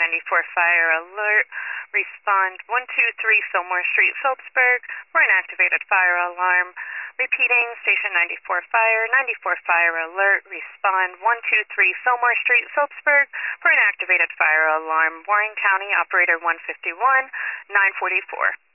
94 fire alert. Respond 123 Fillmore Street, Phillipsburg, for an activated fire alarm. Repeating, Station 94 fire alert. Respond 123 Fillmore Street, Phillipsburg, for an activated fire alarm. Warren County, Operator 151, 944.